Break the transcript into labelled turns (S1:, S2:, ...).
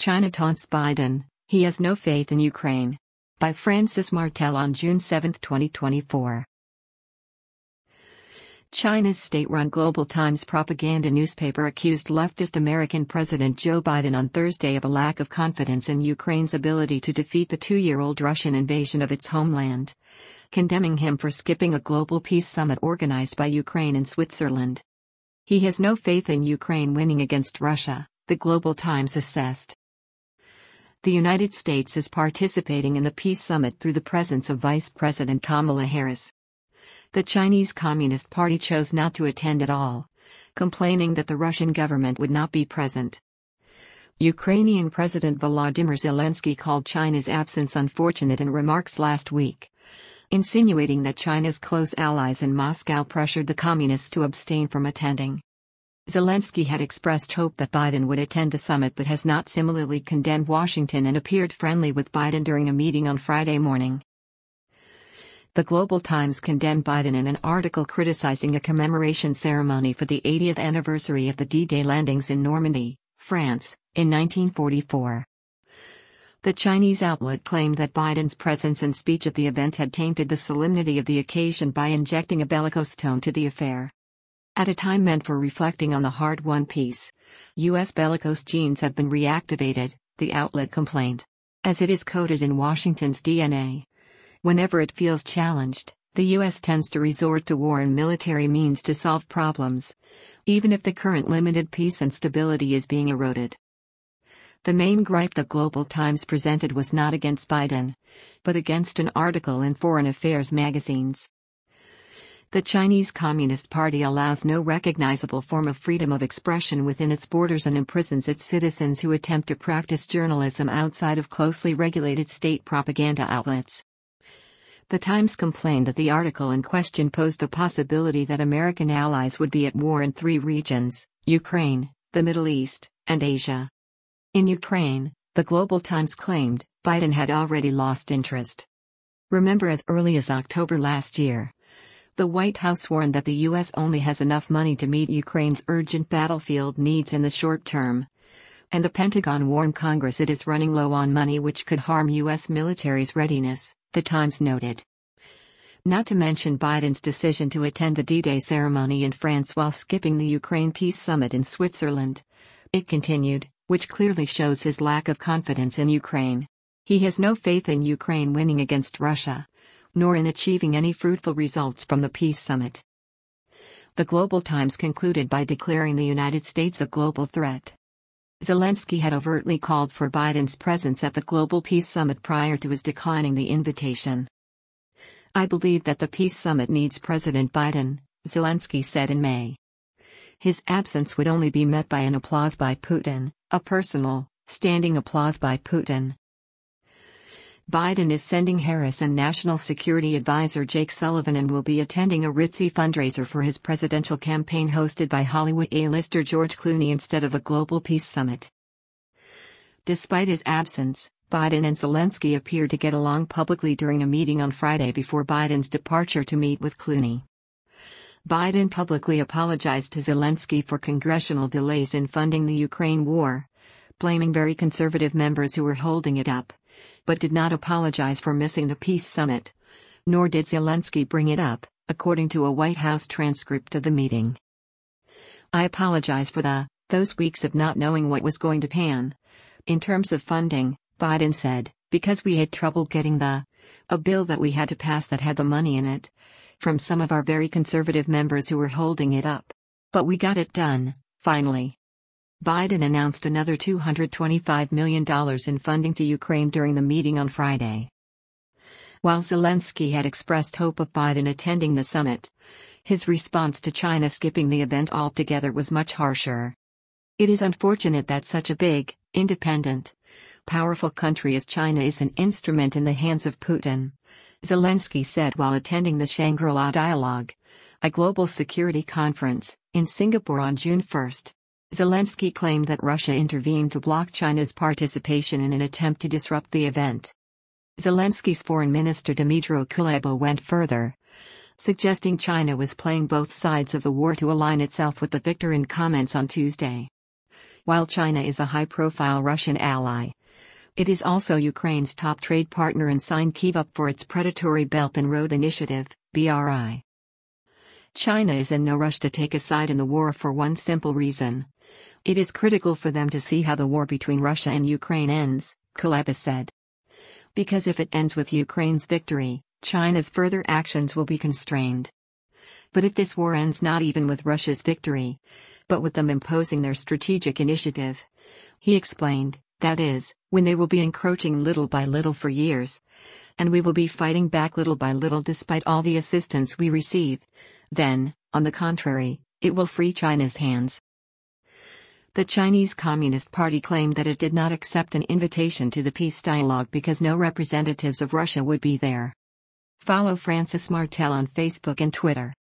S1: China taunts Biden, he has no faith in Ukraine. By Francis Martel on June 7, 2024. China's state-run Global Times propaganda newspaper accused leftist American President Joe Biden on Thursday of a lack of confidence in Ukraine's ability to defeat the two-year-old Russian invasion of its homeland, condemning him for skipping a global peace summit organized by Ukraine and Switzerland. He has no faith in Ukraine winning against Russia, the Global Times assessed. The United States is participating in the peace summit through the presence of Vice President Kamala Harris. The Chinese Communist Party chose not to attend at all, complaining that the Russian government would not be present. Ukrainian President Volodymyr Zelensky called China's absence unfortunate in remarks last week, insinuating that China's close allies in Moscow pressured the communists to abstain from attending. Zelensky had expressed hope that Biden would attend the summit but has not similarly condemned Washington and appeared friendly with Biden during a meeting on Friday morning. The Global Times condemned Biden in an article criticizing a commemoration ceremony for the 80th anniversary of the D-Day landings in Normandy, France, in 1944. The Chinese outlet claimed that Biden's presence and speech at the event had tainted the solemnity of the occasion by injecting a bellicose tone to the affair. At a time meant for reflecting on the hard-won peace, U.S. bellicose genes have been reactivated, the outlet complained. As it is coded in Washington's DNA. Whenever it feels challenged, the U.S. tends to resort to war and military means to solve problems, even if the current limited peace and stability is being eroded. The main gripe the Global Times presented was not against Biden, but against an article in Foreign Affairs magazines. The Chinese Communist Party allows no recognizable form of freedom of expression within its borders and imprisons its citizens who attempt to practice journalism outside of closely regulated state propaganda outlets. The Times complained that the article in question posed the possibility that American allies would be at war in three regions: Ukraine, the Middle East, and Asia. In Ukraine, the Global Times claimed, Biden had already lost interest. Remember, as early as October last year, the White House warned that the U.S. only has enough money to meet Ukraine's urgent battlefield needs in the short term. And the Pentagon warned Congress it is running low on money, which could harm U.S. military's readiness, the Times noted. Not to mention Biden's decision to attend the D-Day ceremony in France while skipping the Ukraine Peace Summit in Switzerland. It continued, which clearly shows his lack of confidence in Ukraine. He has no faith in Ukraine winning against Russia, nor in achieving any fruitful results from the peace summit. The Global Times concluded by declaring the United States a global threat. Zelensky had overtly called for Biden's presence at the Global Peace Summit prior to his declining the invitation. I believe that the peace summit needs President Biden, Zelensky said in May. His absence would only be met by an applause by Putin, a personal, standing applause by Putin. Biden is sending Harris and National Security Advisor Jake Sullivan and will be attending a ritzy fundraiser for his presidential campaign hosted by Hollywood A-lister George Clooney instead of a global peace summit. Despite his absence, Biden and Zelensky appeared to get along publicly during a meeting on Friday before Biden's departure to meet with Clooney. Biden publicly apologized to Zelensky for congressional delays in funding the Ukraine war, blaming very conservative members who were holding it up, but did not apologize for missing the peace summit, nor did Zelensky bring it up, according to a White House transcript of the meeting. I apologize for those weeks of not knowing what was going to pan. In terms of funding, Biden said, because we had trouble getting a bill that we had to pass that had the money in it, from some of our very conservative members who were holding it up. But we got it done, finally. Biden announced another $225 million in funding to Ukraine during the meeting on Friday. While Zelensky had expressed hope of Biden attending the summit, his response to China skipping the event altogether was much harsher. It is unfortunate that such a big, independent, powerful country as China is an instrument in the hands of Putin, Zelensky said while attending the Shangri-La Dialogue, a global security conference, in Singapore on June 1. Zelensky claimed that Russia intervened to block China's participation in an attempt to disrupt the event. Zelensky's foreign minister Dmytro Kuleba went further, suggesting China was playing both sides of the war to align itself with the victor in comments on Tuesday. While China is a high-profile Russian ally, it is also Ukraine's top trade partner and signed Kyiv up for its predatory Belt and Road Initiative, BRI. China is in no rush to take a side in the war for one simple reason. It is critical for them to see how the war between Russia and Ukraine ends, Kuleba said. Because if it ends with Ukraine's victory, China's further actions will be constrained. But if this war ends not even with Russia's victory, but with them imposing their strategic initiative, he explained, that is, when they will be encroaching little by little for years, and we will be fighting back little by little despite all the assistance we receive, then, on the contrary, it will free China's hands. The Chinese Communist Party claimed that it did not accept an invitation to the peace dialogue because no representatives of Russia would be there. Follow Francis Martel on Facebook and Twitter.